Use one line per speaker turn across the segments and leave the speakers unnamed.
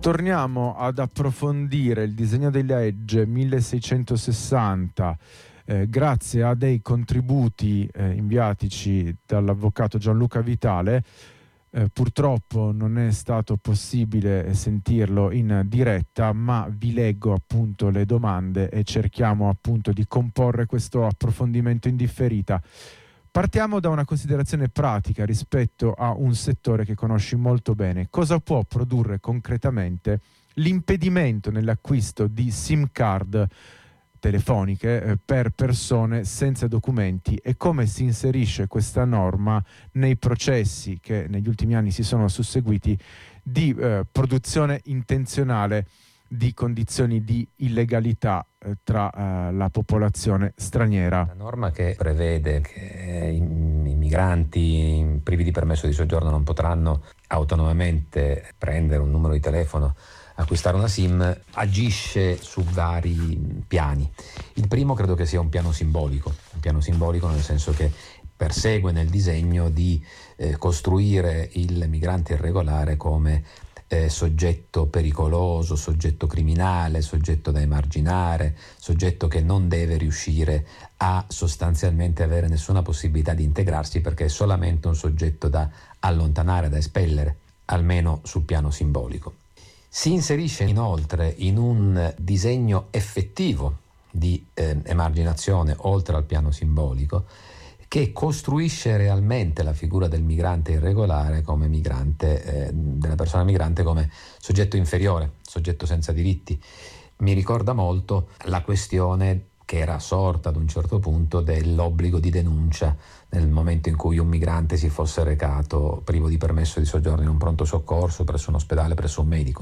Torniamo ad approfondire il disegno di legge 1660 grazie a dei contributi inviatici dall'avvocato Gianluca Vitale. Purtroppo non è stato possibile sentirlo in diretta, ma vi leggo appunto le domande e cerchiamo appunto di comporre questo approfondimento in differita. Partiamo da una considerazione pratica rispetto a un settore che conosci molto bene. Cosa può produrre concretamente l'impedimento nell'acquisto di SIM card telefoniche per persone senza documenti e come si inserisce questa norma nei processi che negli ultimi anni si sono susseguiti di produzione intenzionale di condizioni di illegalità tra la popolazione straniera.
La norma che prevede che i migranti privi di permesso di soggiorno non potranno autonomamente prendere un numero di telefono, acquistare una SIM, agisce su vari piani. Il primo credo che sia un piano simbolico nel senso che persegue nel disegno di costruire il migrante irregolare come soggetto pericoloso, soggetto criminale, soggetto da emarginare, soggetto che non deve riuscire a sostanzialmente avere nessuna possibilità di integrarsi perché è solamente un soggetto da allontanare, da espellere, almeno sul piano simbolico. Si inserisce inoltre in un disegno effettivo di emarginazione oltre al piano simbolico che costruisce realmente la figura del migrante irregolare come migrante, della persona migrante come soggetto inferiore, soggetto senza diritti. Mi ricorda molto la questione che era sorta ad un certo punto dell'obbligo di denuncia nel momento in cui un migrante si fosse recato privo di permesso di soggiorno in un pronto soccorso, presso un ospedale, presso un medico.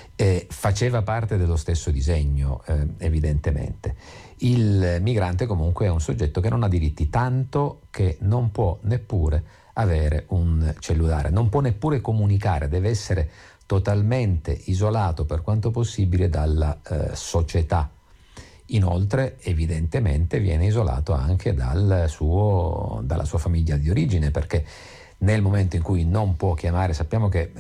Faceva parte dello stesso disegno, evidentemente. Il migrante comunque è un soggetto che non ha diritti, tanto che non può neppure avere un cellulare, non può neppure comunicare, deve essere totalmente isolato per quanto possibile dalla società. Inoltre, evidentemente, viene isolato anche dalla sua famiglia di origine, perché nel momento in cui non può chiamare, sappiamo che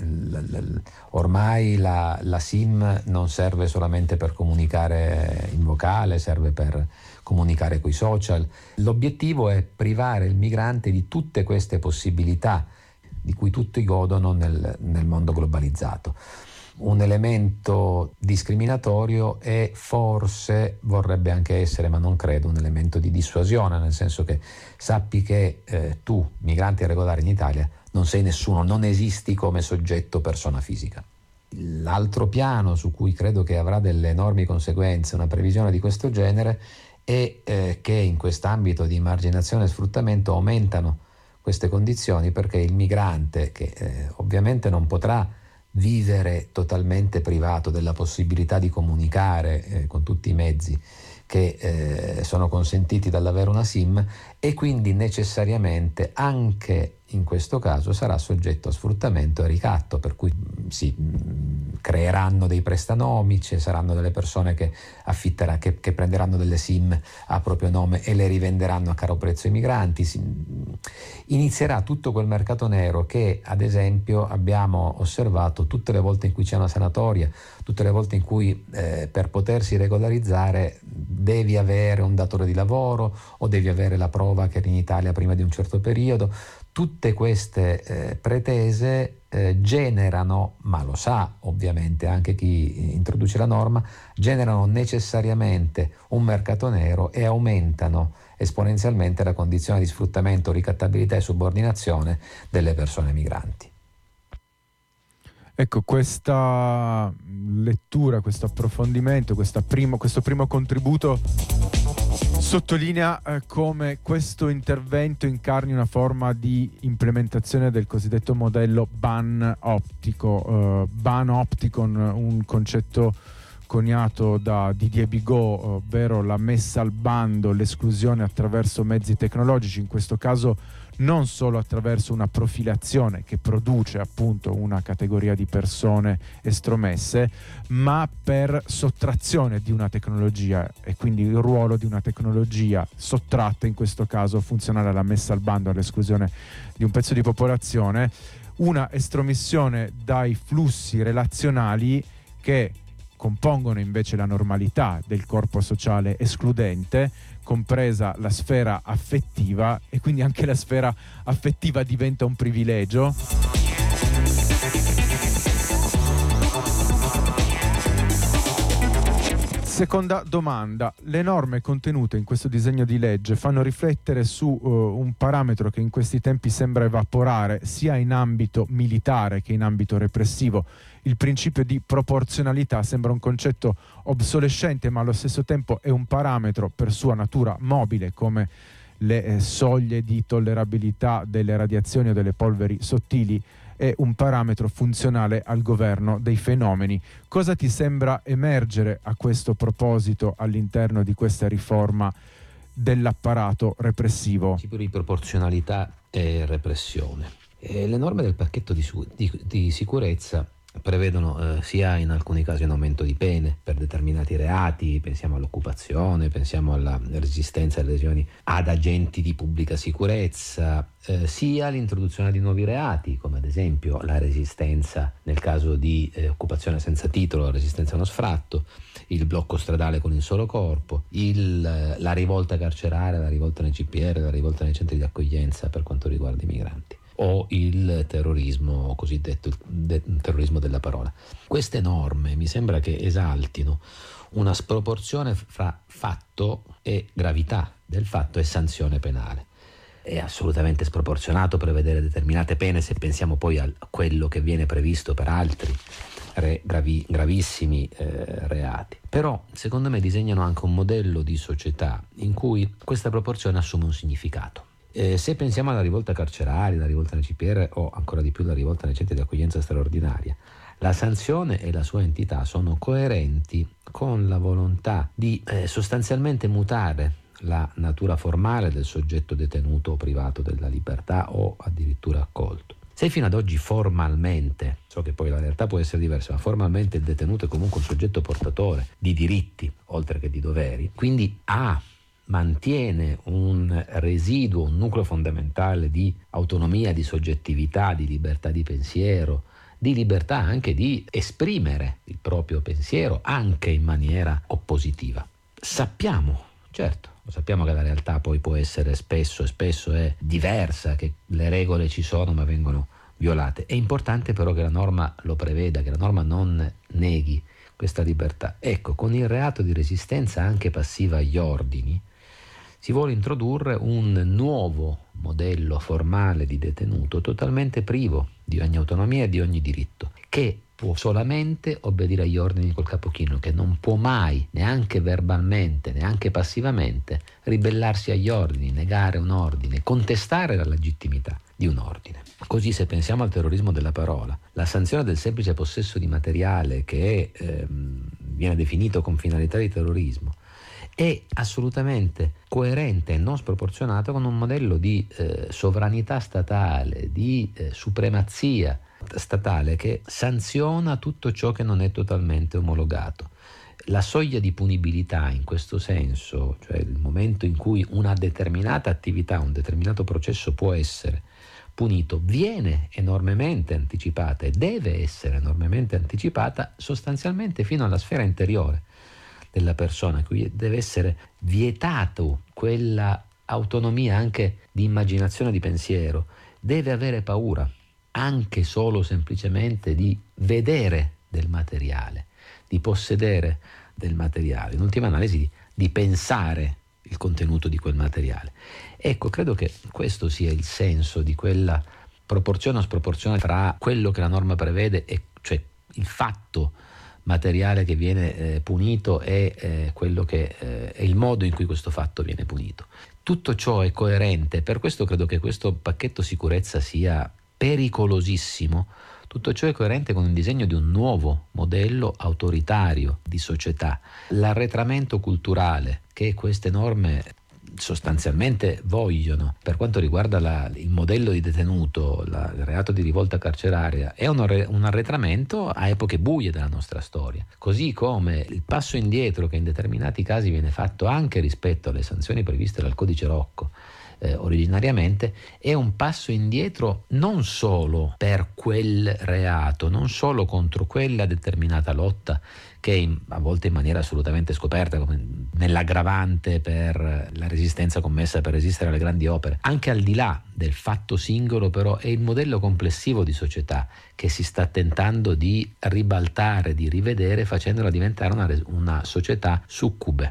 ormai la SIM non serve solamente per comunicare in vocale, serve per comunicare coi social. L'obiettivo è privare il migrante di tutte queste possibilità di cui tutti godono nel mondo globalizzato. Un elemento discriminatorio e forse vorrebbe anche essere, ma non credo, un elemento di dissuasione, nel senso che sappi che tu, migrante irregolare in Italia, non sei nessuno, non esisti come soggetto persona fisica. L'altro piano su cui credo che avrà delle enormi conseguenze una previsione di questo genere è che in quest'ambito di emarginazione e sfruttamento aumentano queste condizioni, perché il migrante che ovviamente non potrà vivere totalmente privato della possibilità di comunicare con tutti i mezzi che sono consentiti dall'avere una SIM, e quindi necessariamente anche in questo caso sarà soggetto a sfruttamento e ricatto, per cui si creeranno dei prestanomi, ci saranno delle persone che che prenderanno delle SIM a proprio nome e le rivenderanno a caro prezzo ai migranti. Inizierà tutto quel mercato nero che, ad esempio, abbiamo osservato tutte le volte in cui c'è una sanatoria, tutte le volte in cui per potersi regolarizzare devi avere un datore di lavoro o devi avere la prova che eri in Italia prima di un certo periodo. Tutte queste pretese generano, ma lo sa ovviamente anche chi introduce la norma, generano necessariamente un mercato nero e aumentano esponenzialmente la condizione di sfruttamento, ricattabilità e subordinazione delle persone migranti.
Ecco, questa lettura, questo approfondimento, questo primo contributo sottolinea come questo intervento incarni una forma di implementazione del cosiddetto modello ban optico. Ban opticon, un concetto coniato da Didier Bigot, ovvero la messa al bando, l'esclusione attraverso mezzi tecnologici, in questo caso non solo attraverso una profilazione che produce appunto una categoria di persone estromesse, ma per sottrazione di una tecnologia, e quindi il ruolo di una tecnologia sottratta, in questo caso funzionale alla messa al bando, all'esclusione di un pezzo di popolazione, una estromissione dai flussi relazionali che compongono invece la normalità del corpo sociale escludente, compresa la sfera affettiva, e quindi anche la sfera affettiva diventa un privilegio. Seconda domanda: le norme contenute in questo disegno di legge fanno riflettere su un parametro che in questi tempi sembra evaporare sia in ambito militare che in ambito repressivo. Il principio di proporzionalità sembra un concetto obsolescente, ma allo stesso tempo è un parametro per sua natura mobile, come le soglie di tollerabilità delle radiazioni o delle polveri sottili. È un parametro funzionale al governo dei fenomeni. Cosa ti sembra emergere a questo proposito all'interno di questa riforma dell'apparato repressivo?
Tipo di proporzionalità e repressione. Le norme del pacchetto di sicurezza prevedono sia in alcuni casi un aumento di pene per determinati reati, pensiamo all'occupazione, pensiamo alla resistenza e lesioni ad agenti di pubblica sicurezza, sia l'introduzione di nuovi reati, come ad esempio la resistenza nel caso di occupazione senza titolo, la resistenza a uno sfratto, il blocco stradale con il solo corpo, la rivolta carceraria, la rivolta nei CPR, la rivolta nei centri di accoglienza per quanto riguarda i migranti, o il terrorismo cosiddetto, terrorismo della parola. Queste norme mi sembra che esaltino una sproporzione fra fatto e gravità del fatto e sanzione penale. È assolutamente sproporzionato prevedere determinate pene se pensiamo poi a quello che viene previsto per altri gravissimi reati. Però secondo me disegnano anche un modello di società in cui questa proporzione assume un significato. Se pensiamo alla rivolta carceraria, la rivolta nei CPR o ancora di più la rivolta nei centri di accoglienza straordinaria, la sanzione e la sua entità sono coerenti con la volontà di sostanzialmente mutare la natura formale del soggetto detenuto o privato della libertà o addirittura accolto. Se fino ad oggi formalmente, so che poi la realtà può essere diversa, ma formalmente il detenuto è comunque un soggetto portatore di diritti oltre che di doveri, quindi mantiene un residuo, un nucleo fondamentale di autonomia, di soggettività, di libertà di pensiero, di libertà anche di esprimere il proprio pensiero anche in maniera oppositiva. Sappiamo, certo, lo sappiamo che la realtà poi può essere spesso è diversa, che le regole ci sono ma vengono violate. È importante però che la norma lo preveda, che la norma non neghi questa libertà. Ecco, con il reato di resistenza anche passiva agli ordini si vuole introdurre un nuovo modello formale di detenuto totalmente privo di ogni autonomia e di ogni diritto, che può solamente obbedire agli ordini col capo chino, che non può mai, neanche verbalmente, neanche passivamente, ribellarsi agli ordini, negare un ordine, contestare la legittimità di un ordine. Così, se pensiamo al terrorismo della parola, la sanzione del semplice possesso di materiale che viene definito con finalità di terrorismo è assolutamente coerente e non sproporzionato con un modello di sovranità statale, di supremazia statale che sanziona tutto ciò che non è totalmente omologato. La soglia di punibilità in questo senso, cioè il momento in cui una determinata attività, un determinato processo può essere punito, viene enormemente anticipata e deve essere enormemente anticipata sostanzialmente fino alla sfera interiore della persona, cui deve essere vietato quella autonomia anche di immaginazione, di pensiero, deve avere paura anche solo semplicemente di vedere del materiale, di possedere del materiale, in ultima analisi di pensare il contenuto di quel materiale. Ecco, credo che questo sia il senso di quella proporzione o sproporzione tra quello che la norma prevede, e cioè il fatto materiale che viene punito e quello che è il modo in cui questo fatto viene punito. Tutto ciò è coerente, per questo credo che questo pacchetto sicurezza sia pericolosissimo. Tutto ciò è coerente con il disegno di un nuovo modello autoritario di società. L'arretramento culturale che queste norme sostanzialmente vogliono per quanto riguarda il modello di detenuto, il reato di rivolta carceraria, è un arretramento a epoche buie della nostra storia, così come il passo indietro che in determinati casi viene fatto anche rispetto alle sanzioni previste dal codice Rocco originariamente, è un passo indietro non solo per quel reato, non solo contro quella determinata lotta che a volte in maniera assolutamente scoperta, come nell'aggravante per la resistenza commessa per resistere alle grandi opere, anche al di là del fatto singolo, però è il modello complessivo di società che si sta tentando di ribaltare, di rivedere, facendola diventare una società succube.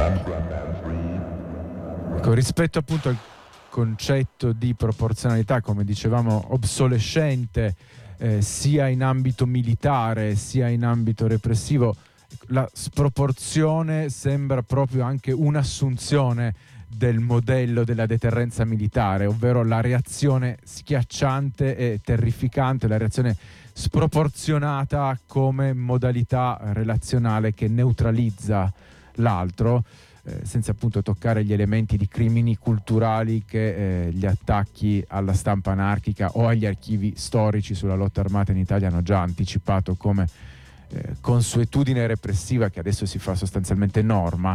Con rispetto appunto al concetto di proporzionalità, come dicevamo, obsolescente, sia in ambito militare sia in ambito repressivo, la sproporzione sembra proprio anche un'assunzione del modello della deterrenza militare, ovvero la reazione schiacciante e terrificante, la reazione sproporzionata come modalità relazionale che neutralizza l'altro, senza appunto toccare gli elementi di crimini culturali che gli attacchi alla stampa anarchica o agli archivi storici sulla lotta armata in Italia hanno già anticipato come consuetudine repressiva che adesso si fa sostanzialmente norma.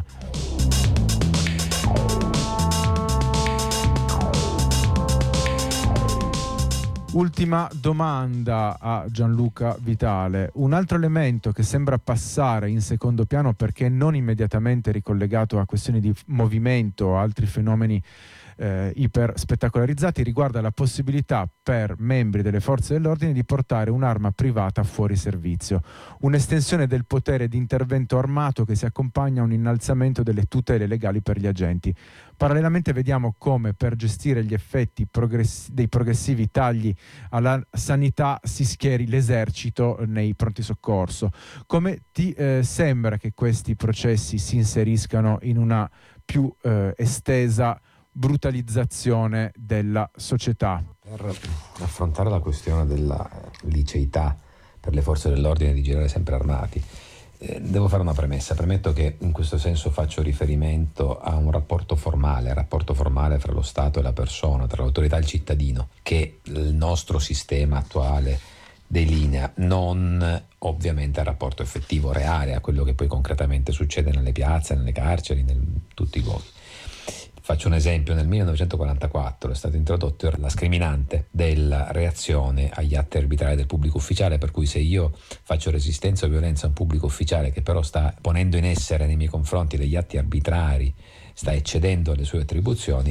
Ultima domanda a Gianluca Vitale. Un altro elemento che sembra passare in secondo piano perché non immediatamente ricollegato a questioni di movimento o altri fenomeni iper spettacolarizzati riguarda la possibilità per membri delle forze dell'ordine di portare un'arma privata fuori servizio, un'estensione del potere di intervento armato che si accompagna a un innalzamento delle tutele legali per gli agenti. Parallelamente vediamo come per gestire gli effetti dei progressivi tagli alla sanità si schieri l'esercito nei pronti soccorso. Come ti sembra che questi processi si inseriscano in una più estesa brutalizzazione della società?
Per affrontare la questione della liceità per le forze dell'ordine di girare sempre armati, devo fare una premessa. Premetto che in questo senso faccio riferimento a un rapporto formale fra lo Stato e la persona, tra l'autorità e il cittadino, che il nostro sistema attuale delinea, non ovviamente al rapporto effettivo, reale, a quello che poi concretamente succede nelle piazze, nelle carceri, in tutti i luoghi. Faccio un esempio: nel 1944 è stato introdotto la scriminante della reazione agli atti arbitrari del pubblico ufficiale, per cui se io faccio resistenza o violenza a un pubblico ufficiale che però sta ponendo in essere nei miei confronti degli atti arbitrari, sta eccedendo le sue attribuzioni,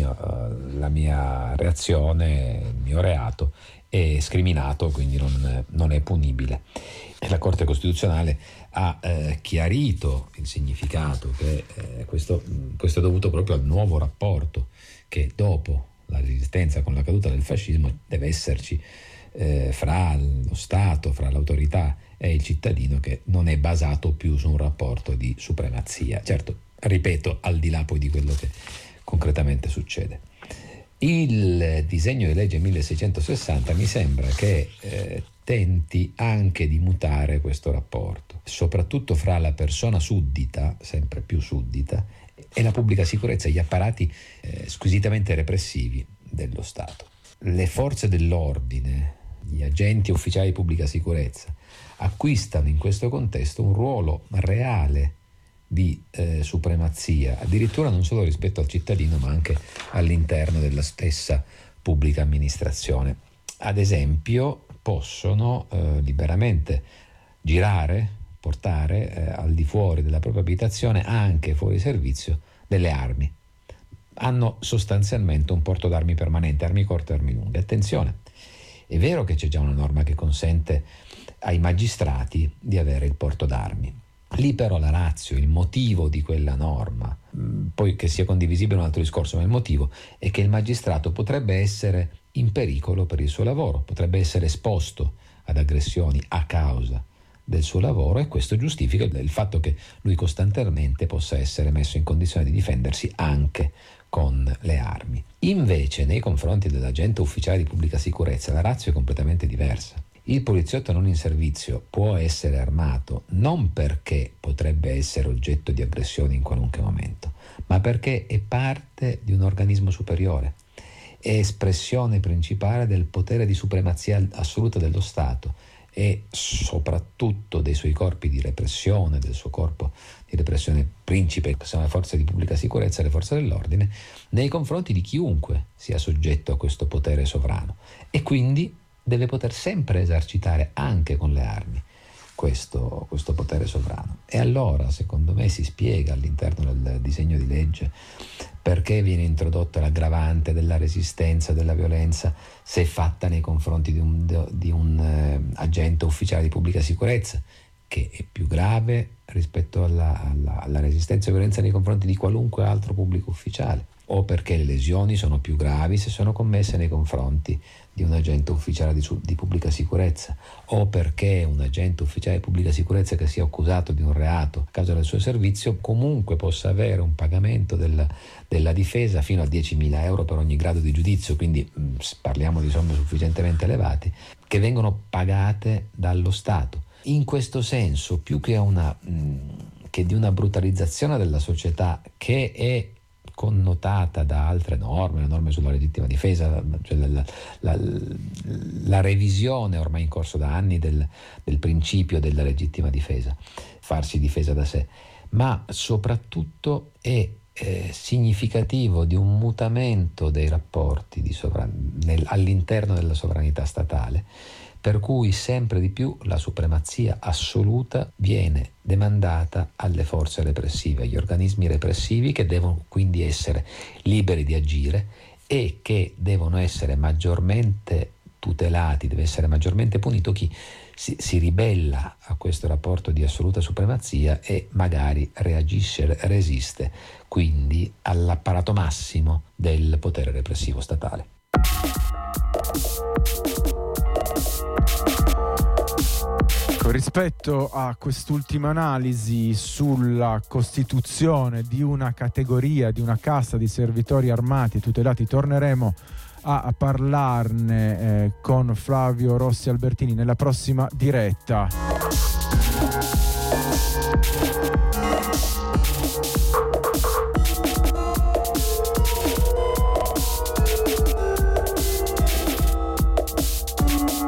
la mia reazione, il mio reato è scriminato, quindi non è punibile. E la Corte Costituzionale ha chiarito il significato che questo è dovuto proprio al nuovo rapporto che dopo la resistenza con la caduta del fascismo deve esserci fra lo Stato, fra l'autorità e il cittadino, che non è basato più su un rapporto di supremazia. Certo, ripeto, al di là poi di quello che concretamente succede. Il disegno di legge 1660 mi sembra che tenti anche di mutare questo rapporto, soprattutto fra la persona suddita, sempre più suddita, e la pubblica sicurezza e gli apparati squisitamente repressivi dello Stato. Le forze dell'ordine, gli agenti ufficiali di pubblica sicurezza, acquistano in questo contesto un ruolo reale di supremazia, addirittura non solo rispetto al cittadino ma anche all'interno della stessa pubblica amministrazione. Ad esempio possono liberamente girare, portare al di fuori della propria abitazione, anche fuori servizio, delle armi. Hanno sostanzialmente un porto d'armi permanente, armi corte e armi lunghe. Attenzione, è vero che c'è già una norma che consente ai magistrati di avere il porto d'armi. Lì però la ratio, il motivo di quella norma, poi che sia condivisibile è un altro discorso, ma il motivo è che il magistrato potrebbe essere in pericolo per il suo lavoro, potrebbe essere esposto ad aggressioni a causa del suo lavoro, e questo giustifica il fatto che lui costantemente possa essere messo in condizione di difendersi anche con le armi. Invece nei confronti dell'agente ufficiale di pubblica sicurezza la ratio è completamente diversa. Il poliziotto non in servizio può essere armato non perché potrebbe essere oggetto di aggressione in qualunque momento, ma perché è parte di un organismo superiore, è espressione principale del potere di supremazia assoluta dello Stato, e soprattutto dei suoi corpi di repressione, del suo corpo di repressione principe, che sono le forze di pubblica sicurezza e le forze dell'ordine, nei confronti di chiunque sia soggetto a questo potere sovrano, e quindi deve poter sempre esercitare anche con le armi questo potere sovrano. E allora, secondo me, si spiega all'interno del disegno di legge perché viene introdotta l'aggravante della resistenza, della violenza, se fatta nei confronti di un agente ufficiale di pubblica sicurezza, che è più grave rispetto alla resistenza e violenza nei confronti di qualunque altro pubblico ufficiale, o perché le lesioni sono più gravi se sono commesse nei confronti di un agente ufficiale di pubblica sicurezza, o perché un agente ufficiale di pubblica sicurezza che sia accusato di un reato a causa del suo servizio comunque possa avere un pagamento della difesa fino a 10.000 euro per ogni grado di giudizio, quindi parliamo di somme sufficientemente elevate, che vengono pagate dallo Stato. In questo senso, più che di una brutalizzazione della società che è connotata da altre norme, le norme sulla legittima difesa, cioè la revisione ormai in corso da anni del principio della legittima difesa, farsi difesa da sé, ma soprattutto è significativo di un mutamento dei rapporti all'interno della sovranità statale, per cui sempre di più la supremazia assoluta viene demandata alle forze repressive, agli organismi repressivi, che devono quindi essere liberi di agire e che devono essere maggiormente tutelati, deve essere maggiormente punito chi si ribella a questo rapporto di assoluta supremazia e magari reagisce, resiste quindi all'apparato massimo del potere repressivo statale.
Rispetto a quest'ultima analisi sulla costituzione di una categoria, di una casta di servitori armati tutelati, torneremo a parlarne con Flavio Rossi Albertini nella prossima diretta.